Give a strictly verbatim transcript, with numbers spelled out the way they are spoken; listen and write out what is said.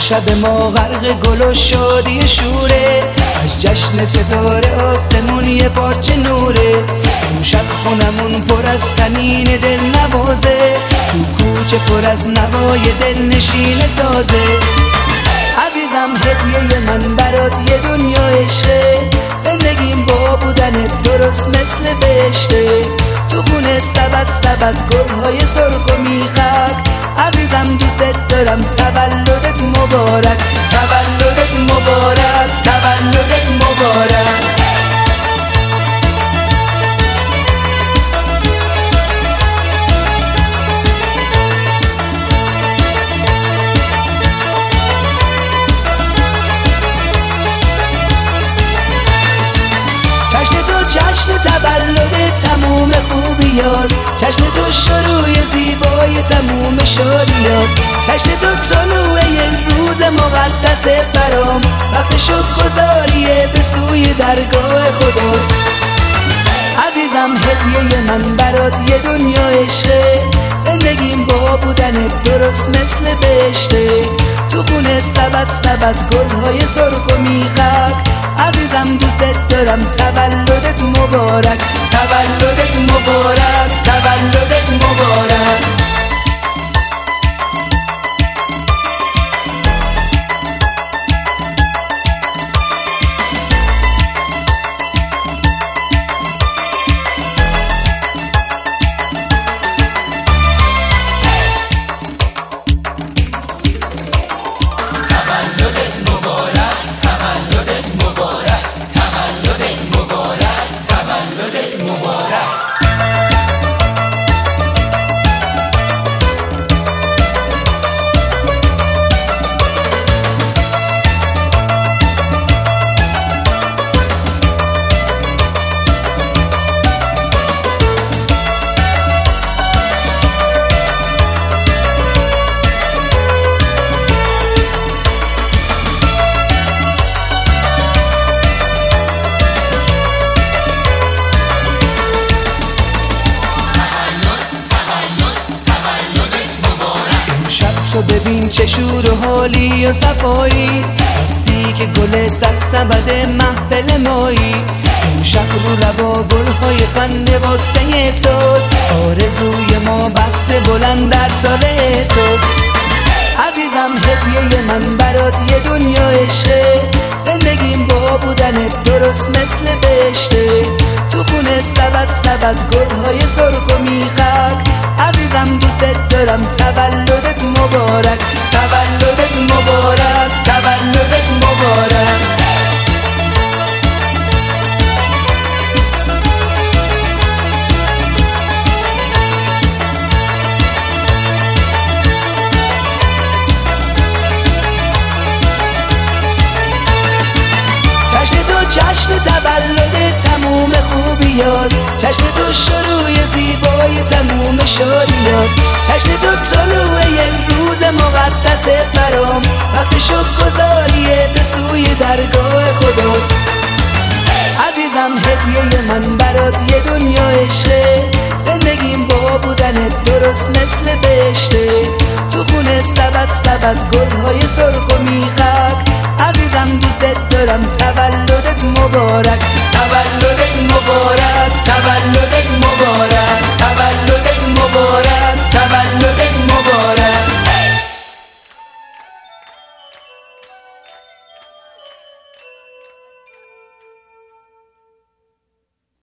شب ما غرق گل و شادی شوره، از جشن ستاره آسمون یه پاچه نوره. امشب خونمون پر از تنین دل نوازه، تو کوچه پر از نوای دل نشین سازه. عزیزم هدیه من برات یه دنیا عشقه، زندگیم با بودنت درست مثل بهشته. تو خونه سبد سبد گلهای سرخ و میخک، عزیزم دوست دارم تولدت مبارک، تولدت مبارک، تولدت مبارک. جشن تولد تموم خوبیاست، جشن تو شروع زیبای تموم شادیاست، جشن تو طلوع یک روز مقدس برام، وقت شکرگزاریه به سوی درگاه خداست. عزیزم هدیه من برات یه دنیا عشقه، زندگیم با بودنت درست مثل بهشته. تو خونه سبد سبد گلهای سرخ و میخک، عزیزم دوست دارم تولدت مبارک، تولدت مبارک، تولدت مبارک. تو ببین چه شور و حالی و صفایی، راستی که گل سرسبد محفل مایی. امشب رو لبا گلهای خنده واسه توست، آرزوی ما بخت بلند در سال توست. عزیزم هدیه من برات یه دنیا عشقه، زندگیم با بودنت درست مثل بهشته. تو خونه سبد سبد گلهای سرخ و میخک، عزیزم دوست دارم تولدت مبارک، تولدت مبارک، تولدت مبارک. جشن تولد تموم خوبیاست، جشن تو شروع زیبای تموم شادیاست، جشن تو طلوع یک روز مقدس برام، وقت شکرگزاریه به سوی درگاه خداست. عزیزم هدیه من برات یه دنیا عشقه، زندگیم با بودنت درست مثل بهشته. تو خونه سبد سبد گلهای سرخ و میخک، عزیزم دوست دارم تولدت مبارک، تولدت مبارک، تولدت